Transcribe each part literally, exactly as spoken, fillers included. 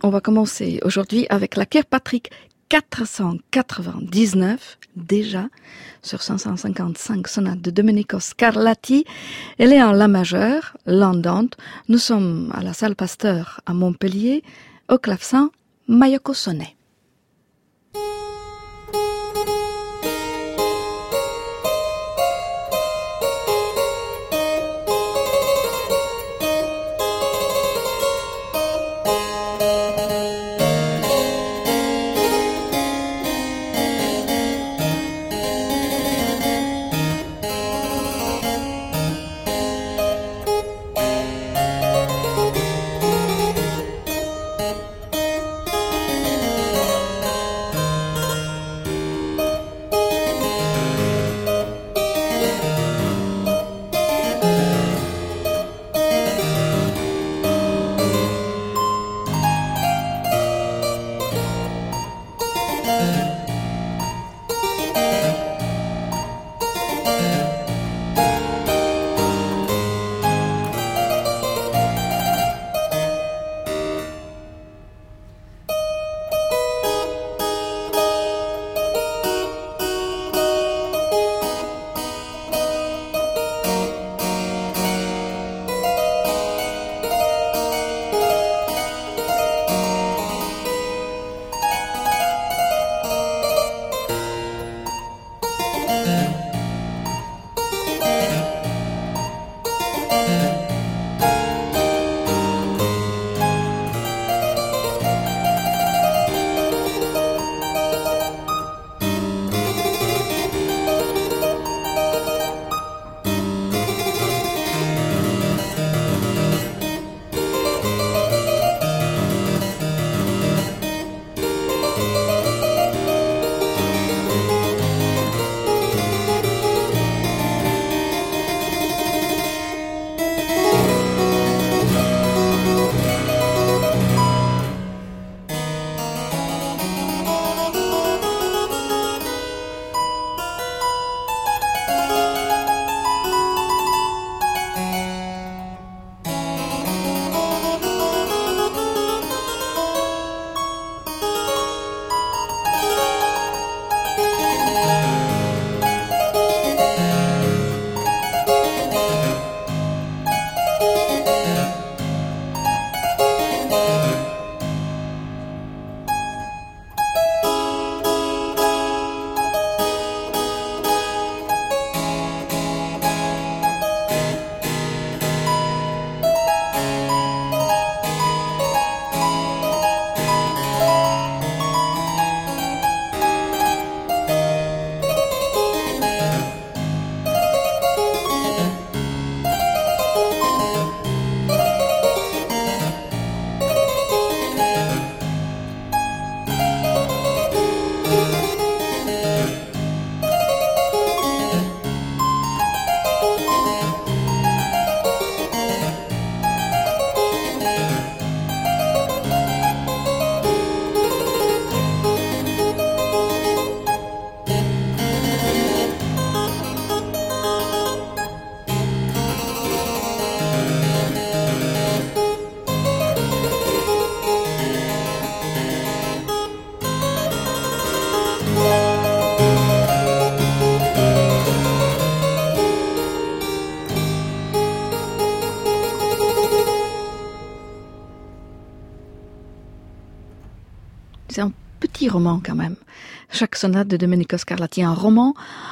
On va commencer aujourd'hui avec la Kirkpatrick quatre cent quatre-vingt-dix-neuf, déjà sur cinq cent cinquante-cinq sonates de Domenico Scarlatti. Elle est en la majeur, l'andante. Nous sommes à la salle Pasteur à Montpellier, au clavecin Mayako Sonet. C'est un petit roman quand même. Chaque sonate de Domenico Scarlatti, un roman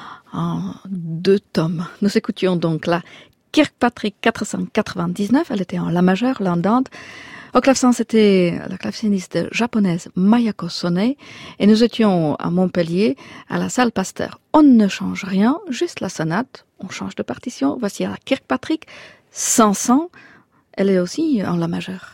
en deux tomes. Nous écoutions donc la Kirkpatrick quatre cent quatre-vingt-dix-neuf, elle était en la majeure, l'andante. Au clavecin, c'était la claveciniste japonaise Mayako Sonet, et nous étions à Montpellier, à la salle Pasteur. On ne change rien, juste la sonate, on change de partition. Voici la Kirkpatrick cinq cents, elle est aussi en la majeure.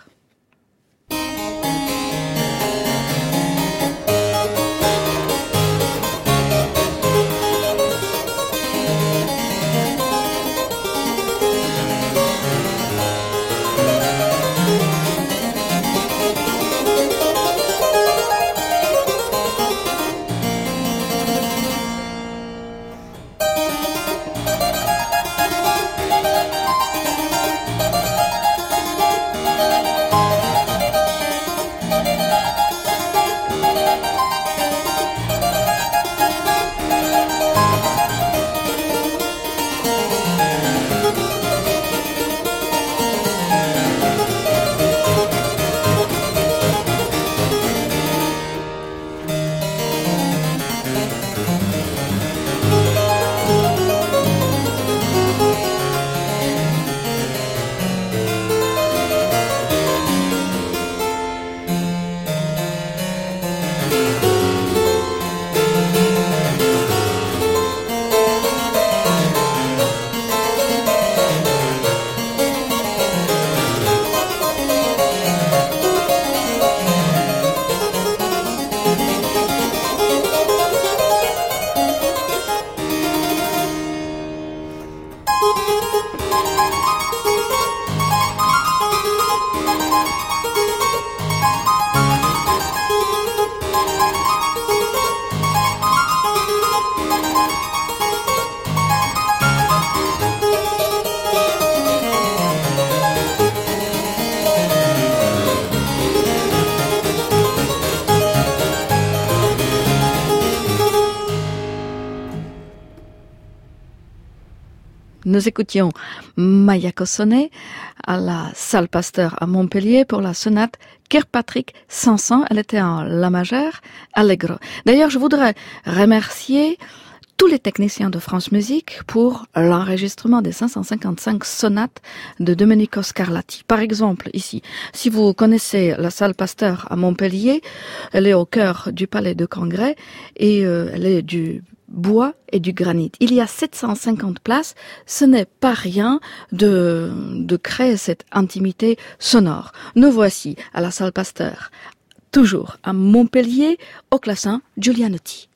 Nous écoutions Maya Cossonnet à la salle Pasteur à Montpellier pour la sonate Kirkpatrick cinq cents. Elle était en la majeure, allegro. D'ailleurs, je voudrais remercier tous les techniciens de France Musique pour l'enregistrement des cinq cent cinquante-cinq sonates de Domenico Scarlatti. Par exemple, ici, si vous connaissez la salle Pasteur à Montpellier, elle est au cœur du palais de Congrès et euh, elle est du bois et du granit. Il y a sept cent cinquante places. Ce n'est pas rien de, de créer cette intimité sonore. Nous voici à la salle Pasteur, toujours à Montpellier, au classin Giulianotti.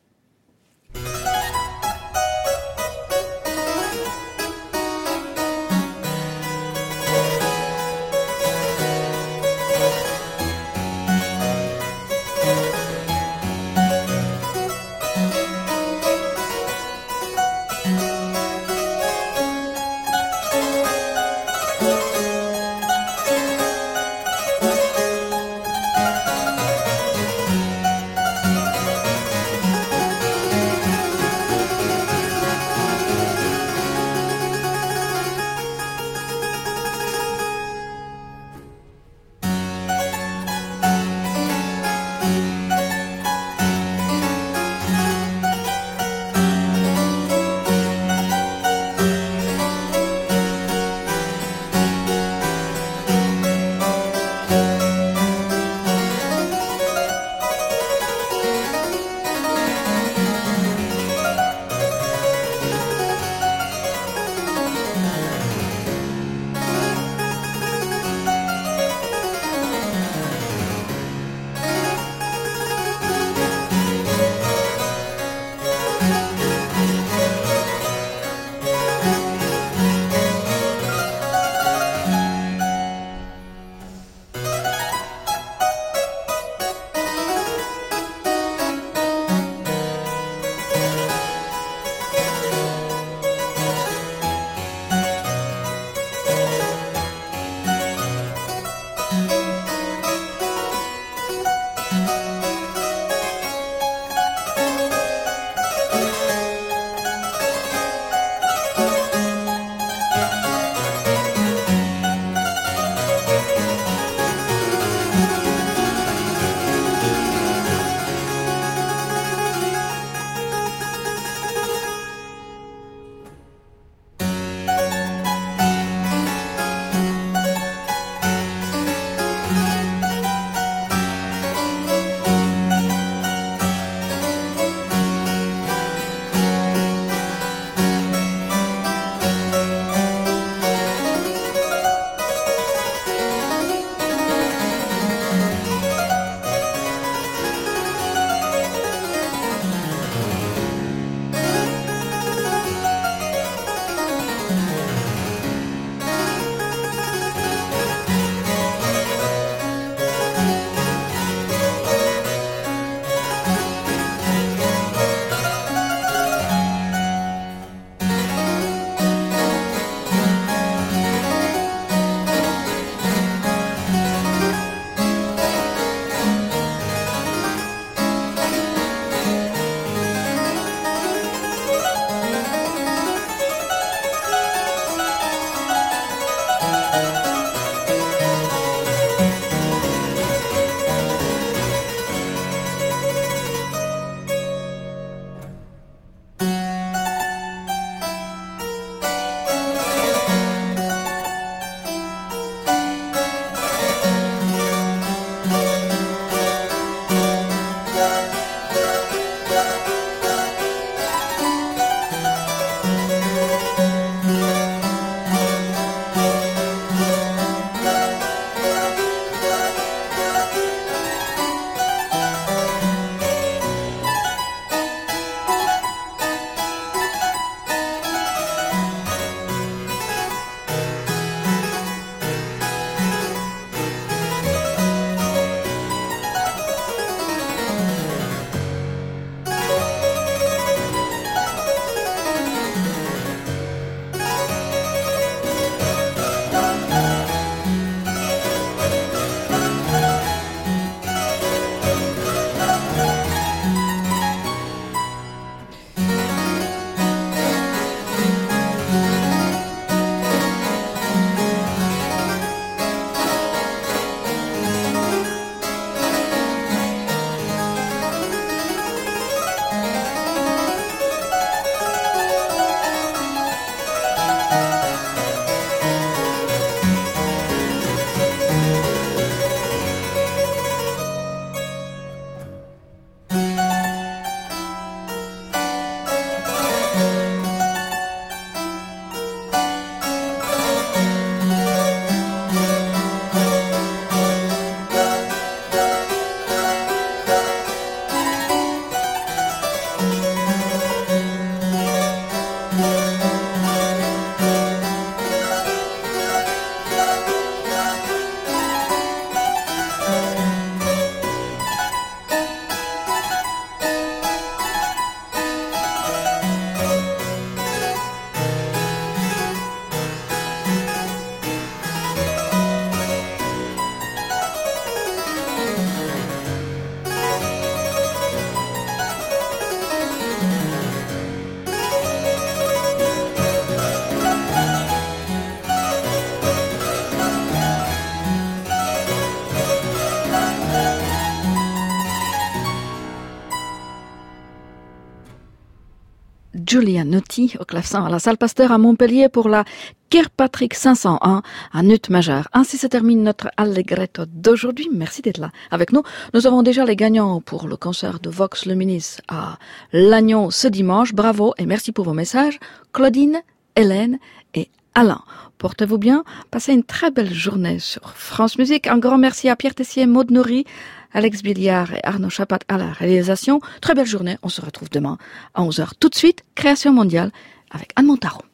Giulianotti au clavecin à la salle Pasteur à Montpellier pour la Kirkpatrick cinq cent un en ut majeur. Ainsi se termine notre Allegretto d'aujourd'hui. Merci d'être là avec nous. Nous avons déjà les gagnants pour le concert de Vox Luminis à Lannion ce dimanche. Bravo et merci pour vos messages. Claudine, Hélène et Alain. Portez-vous bien. Passez une très belle journée sur France Musique. Un grand merci à Pierre Tessier, Maud Nourri, Alex Billiard et Arnaud Chapat à la réalisation. Très belle journée. On se retrouve demain à onze heures. Tout de suite, Création mondiale avec Anne Montaro.